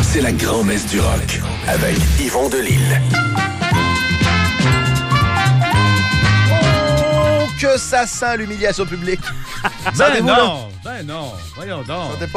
c'est la grand-messe du rock avec Yvon Delisle. Oh, que ça sent l'humiliation publique. Ben non, voyons donc.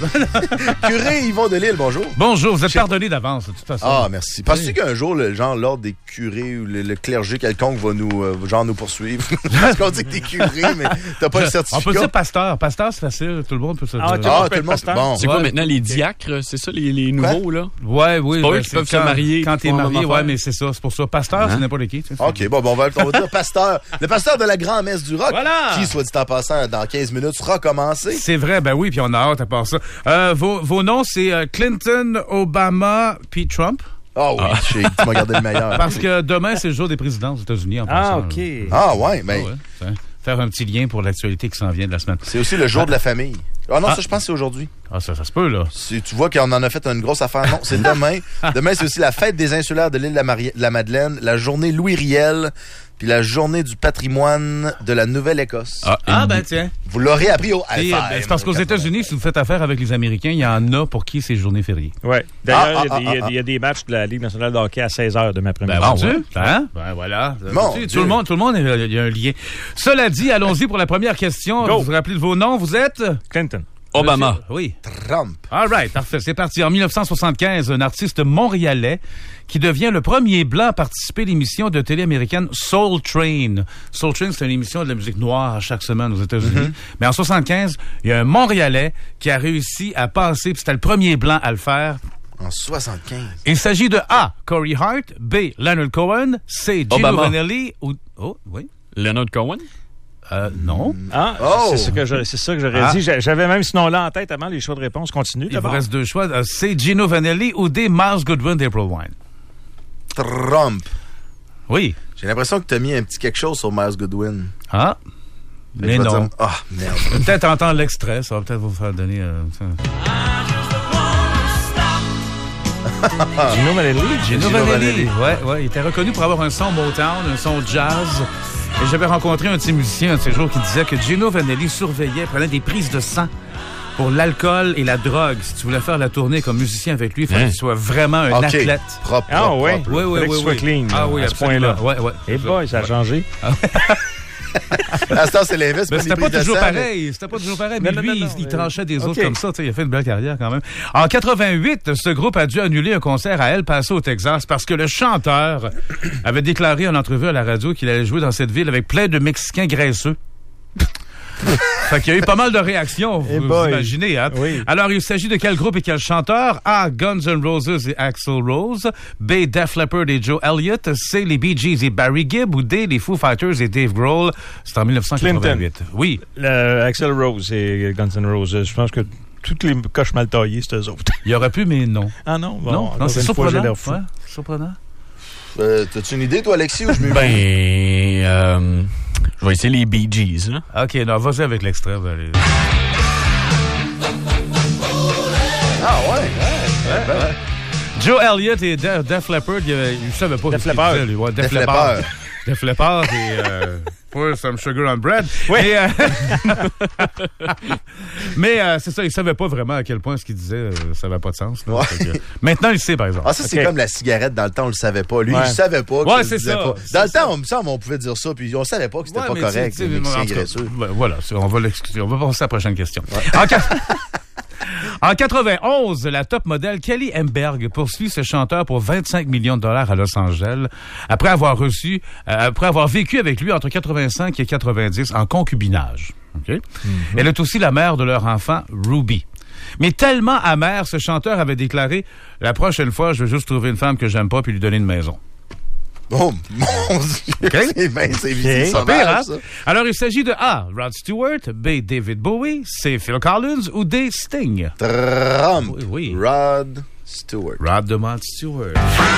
Curé Yvon Delisle, bonjour. Bonjour, vous êtes pardonné d'avance, de toute façon. Ah, merci. Penses-tu qu'un jour, l'ordre des curés ou le clergé quelconque va nous poursuivre? Parce qu'on dit que t'es curé, mais t'as pas le certificat. On peut dire pasteur. Pasteur, c'est facile. Tout le monde peut se dire. Tout le monde, bon. C'est quoi maintenant, les diacres? C'est ça, les nouveaux, là? Ouais, oui. C'est pas eux qui peuvent se marier. Quand t'es marié, ouais, mais c'est ça. C'est pour ça. Pasteur, c'est n'importe qui. OK, bon, on va dire pasteur. Le pasteur de la grand-messe du rock. Voilà. Qui, soit dit en passant, dans 15 minutes, sera commencé. C'est vrai, ben oui, puis on a hâte à part ça. Vos noms, c'est Clinton, Obama, puis Trump. Oh oui, tu m'as gardé le meilleur. Parce que demain, c'est le jour des présidents aux États-Unis en passant. OK. Ah ouais, mais... Ah ouais, faire un petit lien pour l'actualité qui s'en vient de la semaine. C'est aussi le jour de la famille. Ah non, ça, je pense que c'est aujourd'hui. Ah, ça se peut, là. Tu vois qu'on en a fait une grosse affaire. Non, c'est demain. Demain, c'est aussi la fête des insulaires de l'île de la Madeleine, la journée Louis Riel, puis la journée du patrimoine de la Nouvelle-Écosse. Ben tiens. Vous l'aurez appris au FM. C'est parce qu'aux États-Unis, si vous faites affaire avec les Américains, il y en a pour qui c'est journée fériée. Oui. D'ailleurs, il y a des matchs de la Ligue nationale de hockey à 16h demain après-midi. Ben voilà. Tout le monde, il y a un lien. Cela dit, allons-y pour la première question. Vous vous rappelez de vos noms, vous êtes? Clinton. Obama. Oui. Trump. All right, parfait. C'est parti. En 1975, un artiste montréalais qui devient le premier blanc à participer à l'émission de télé américaine Soul Train. Soul Train, c'est une émission de la musique noire chaque semaine aux États-Unis. Mais en 75, il y a un Montréalais qui a réussi à passer, puis c'était le premier blanc à le faire. En 75. Il s'agit de A. Corey Hart, B. Leonard Cohen, C. Gino Vanelli ou... Oh, oui. Leonard Cohen? Non. C'est ça que j'aurais dit. J'avais même ce nom-là en tête avant les choix de réponse. Continue. Il vous reste deux choix. C. Gino Vanelli ou D. Miles Goodwin d'April Wine. Trump. Oui. J'ai l'impression que tu as mis un petit quelque chose sur Miles Goodwin. Ah. Mais non. Ah, merde. Peut-être entendre l'extrait. Ça va peut-être vous faire donner... Gino Vanelli. Ouais. Il était reconnu pour avoir un son Motown, un son jazz. Et j'avais rencontré un de ces musiciens un de ces jours qui disait que Gino Vanelli prenait des prises de sang pour l'alcool et la drogue. Si tu voulais faire la tournée comme musicien avec lui, il fallait que tu sois vraiment un athlète. Propre. Oui. Soit clean. Ah oui, à ce point-là. Ouais. Et boy, ça a changé. À ce temps, c'est l'inverse. Mais c'était pas toujours pareil. Mais lui, il tranchait des autres comme ça. Il a fait une belle carrière quand même. En 88, ce groupe a dû annuler un concert à El Paso, au Texas, parce que le chanteur avait déclaré en entrevue à la radio qu'il allait jouer dans cette ville avec plein de Mexicains graisseux. Fait qu'il y a eu pas mal de réactions, vous imaginez, hein? Oui. Alors, il s'agit de quel groupe et quel chanteur? A. Guns N' Roses et Axl Rose. B. Def Leppard et Joe Elliott. C. Les Bee Gees et Barry Gibb. Ou D. Les Foo Fighters et Dave Grohl. C'est en 1988. Clinton. Oui. Axl Rose et Guns N' Roses. Je pense que toutes les coches mal taillées, c'est eux autres. Il y aurait pu, mais non. Ah non? Bon, non, c'est surprenant. Ouais, surprenant. T'as-tu une idée, toi, Alexis, ou je me... Je vais essayer les Bee Gees, là. OK, non, vas-y avec l'extrait. Ah ouais. Joe Elliott et Def Leppard, ils savaient pas. Def Leppard. Def Leppard et pour some sugar on bread. Oui. Mais c'est ça, ils savaient pas vraiment à quel point ce qu'il disait, ça n'avait pas de sens. Là, ouais. Maintenant, il sait, par exemple. Ah, ça, c'est comme la cigarette. Dans le temps, on le savait pas. Lui, il savait pas. Ouais, c'est ça. Pas. Dans le temps, on me semble, on pouvait dire ça, puis on savait pas que c'était pas correct. Voilà, on va l'exclure. On va passer à la prochaine question. Ouais. En 91, la top modèle Kelly Emberg poursuit ce chanteur pour 25 millions de dollars à Los Angeles après avoir vécu avec lui entre 85 et 90 en concubinage. Okay? Mm-hmm. Elle est aussi la mère de leur enfant, Ruby. Mais tellement amère, ce chanteur avait déclaré « La prochaine fois, je vais juste trouver une femme que j'aime pas puis lui donner une maison. » Oh, mon Dieu! Okay. C'est sauvage, ça. Alors, il s'agit de A. Rod Stewart, B. David Bowie, C. Phil Collins ou D. Sting? Trump. Oui. Rod Stewart. Rod Stewart.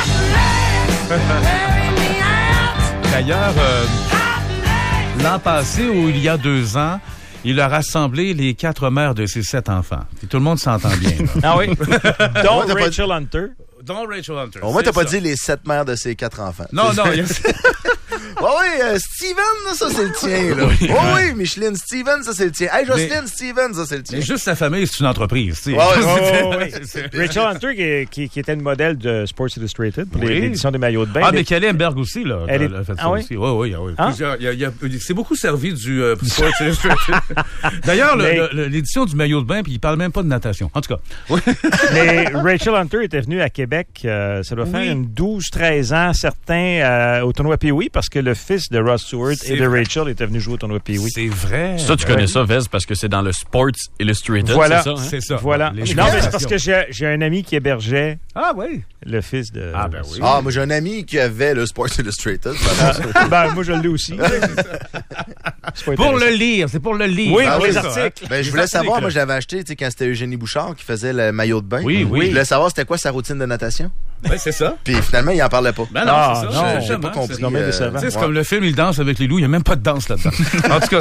D'ailleurs, l'an passé ou il y a 2 ans, il a rassemblé les 4 mères de ses 7 enfants. Et tout le monde s'entend bien. Ah oui? Dont Rachel Hunter. Dont Rachel Hunter. Au moins, t'as pas dit les 7 mères de ses 4 enfants. Non. oui, Steven, là, ça, c'est le tien, là. Oui. Oh oui, Micheline, Steven, ça, c'est le tien. Hey, Jocelyne, Steven, ça, c'est le tien. Mais juste sa famille, c'est une entreprise, tu sais. Ouais. Rachel Hunter, qui était une modèle de Sports Illustrated pour l'édition des maillots de bain. Ah, mais Kelly Emberg aussi, là. Elle a fait ça oui? aussi. Oui. Ah? C'est beaucoup servi du Sports Illustrated. D'ailleurs, l'édition du maillot de bain, puis il parle même pas de natation. En tout cas. Mais Rachel Hunter était venue à Québec, ça doit faire une 12-13 ans, certains, au tournoi Pee-Wee, parce que le fils de Ross Stewart et de Rachel était venu jouer au tournoi Pee-Wee. C'est vrai. Ça, tu connais ça, Vez, parce que c'est dans le Sports Illustrated, Voilà. c'est ça? Hein? C'est ça. Voilà. Les Non, mais c'est générations. parce que j'ai un ami qui hébergeait Ah, oui. le fils de... Ah, ben oui. Ah, moi, j'ai un ami qui avait le Sports Illustrated. Ben, moi, je l'ai aussi. C'est pas Pour intéressant. le lire, c'est pour le lire. Oui, Ah pour oui, les ça, articles. Ben, je voulais savoir, moi, je l'avais acheté, tu sais, quand c'était Eugénie Bouchard qui faisait le maillot de bain. Oui. Je voulais savoir c'était quoi sa routine de natation. Oui, c'est ça. Puis finalement, il en parlait pas. Ben non, Ah, c'est ça. non, J'ai Justement, pas compris. c'est- non, mais décevant. Tu sais, c'est comme le film Il danse avec les loups, il n'y a même pas de danse là-dedans. En tout cas,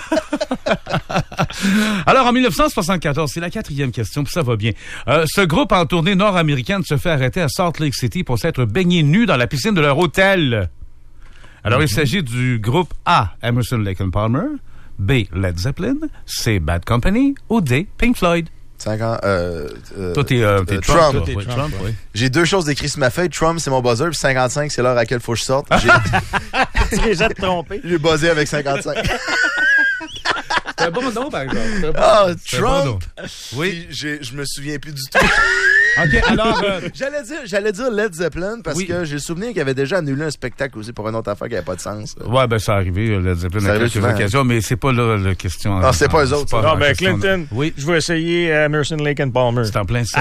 alors en 1974, c'est la 4e question, puis ça va bien. Ce groupe en tournée nord-américaine se fait arrêter à Salt Lake City pour s'être baigné nu dans la piscine de leur hôtel. Alors, il s'agit du groupe A, Emerson, Lake and Palmer, B, Led Zeppelin, C, Bad Company ou D, Pink Floyd. 50, Toi, t'es Trump. Trump. toi. T'es Oui, Trump, oui. J'ai deux choses d'écrites sur ma feuille. Trump, c'est mon buzzer. Puis 55, c'est l'heure à laquelle faut que je sorte. Tu les as trompés. J'ai buzzé avec 55. C'est un bon nom, par exemple. Ah, C'est un bon nom. Trump! Oui. Puis je me souviens plus du tout. OK, alors... J'allais dire Led Zeppelin parce Oui. que j'ai le souvenir qu'il avait déjà annulé un spectacle aussi pour une autre affaire qui n'avait pas de sens. Ouais, ben ça arrivé, Led Zeppelin Ça à arrive quelques souvent, occasions, mais c'est pas là la question. Ah, c'est pas eux autres, ça. Non, la ben question. Clinton, Oui. je vais essayer Emerson, Lake and Palmer. C'est en plein ça.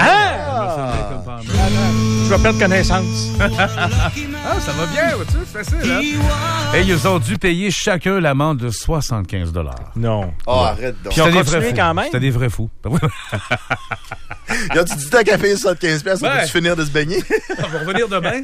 Je vais perdre connaissance. Ah, ça va bien, vois-tu, c'est facile, hein? Et ils ont dû payer chacun l'amende de 75 $. Non. Oh, arrête donc. Puis on C'était des continue vrais fous. quand même? C'était des vrais fous. Là, tu dis tant qu'à payer 75$, on Ouais. peut-tu finir de se baigner? On va revenir demain.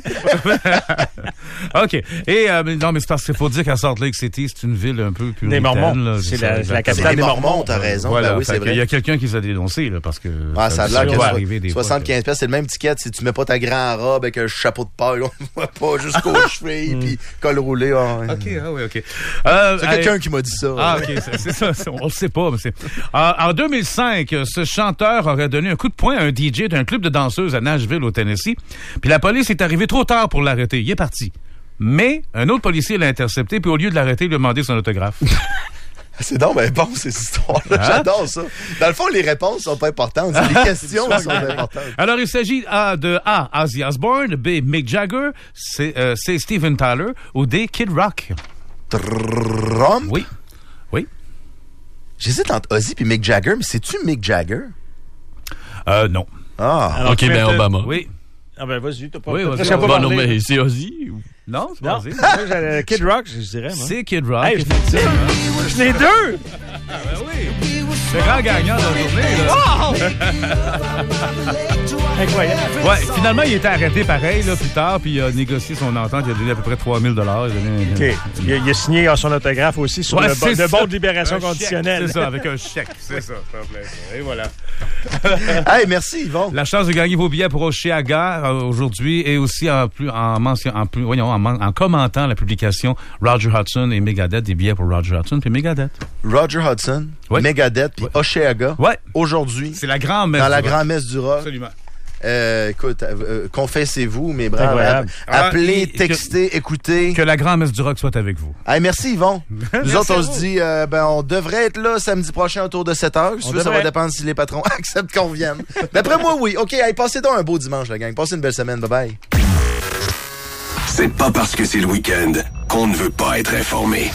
OK. Et, non, mais c'est parce qu'il faut dire qu'à Salt Lake City, c'est une ville un peu plus Des Mormons. là, C'est ça, la exactement. C'est capitale les des Mormons, Mormons. t'as raison. Voilà, Ben oui, c'est fait qu'il vrai. y a quelqu'un qui s'est dénoncé, là, parce que... Ah, ça a l'air doit que arriver des fois, 75$, c'est le même ticket si tu mets pas ta grande robe avec un chapeau de paille, on ne voit pas jusqu'aux chevilles, puis col roulé. Ouais. OK, ah oui, OK. C'est quelqu'un qui m'a dit ça. Ah, OK, c'est ça. On le sait pas, mais c'est... En 2005, ce chanteur aurait donné un coup de poing à un DJ d'un club de danseuses à Nashville, au Tennessee. Puis la police est arrivée trop tard pour l'arrêter. Il est parti. Mais un autre policier l'a intercepté, puis au lieu de l'arrêter, il lui a demandé son autographe. C'est donc ben bon, ces histoires-là. Hein? J'adore ça. Dans le fond, les réponses sont pas importantes. C'est les questions qui sont importantes. Alors, il s'agit de A, Ozzy Osbourne, B, Mick Jagger, C, Steven Tyler, ou D, Kid Rock. Trump? Oui. Oui. J'hésite entre Ozzy et Mick Jagger, mais c'est-tu Mick Jagger? Non. Ah. Alors, OK, ben Clinton. Obama. Oui. Ah ben vas-y, t'as pas... Oui, vas-y. Parce qu'il a pas Bon, non, parlé. mais c'est Ozzy. Non, c'est pas Non, Ozzy. moi, j'allais- Kid Rock, je dirais, moi. C'est Kid Rock. Hey, effectivement. Les deux! Oui. Le grand gagnant de la journée, là. Incroyable. Ouais, finalement, il était arrêté pareil, là, plus tard, puis il a négocié son entente. Il a donné à peu près 3 000 $. OK. Il a signé son autographe aussi sur Ouais, le c'est bon ça. de libération Un chèque, conditionnelle. C'est ça, avec un chèque. C'est ça, Et voilà. Hey, merci, Yvon. La chance de gagner vos billets pour Oshéaga aujourd'hui et aussi en commentant la publication Roger Hodgson et Megadeth, des billets pour Roger Hodgson puis Megadeth. Roger Hodgson, Ouais. Megadeth, puis Oshéaga. Ouais. Aujourd'hui, C'est la grande-messe. dans la du rock. grand-messe du rock. Absolument. Écoute, confessez-vous, mes braves. Incroyable. Appelez, et textez, écoutez. Que la grande-messe du rock soit avec vous. Hey, merci, Yvon. Nous autres, à on vous. se dit, on devrait être là samedi prochain autour de 7h. Si tu veux, ça va devrait. dépendre si les patrons acceptent qu'on vienne. D'après moi, oui. OK, hey, passez donc un beau dimanche, la gang. Passez une belle semaine. Bye-bye. C'est pas parce que c'est le week-end qu'on ne veut pas être informé.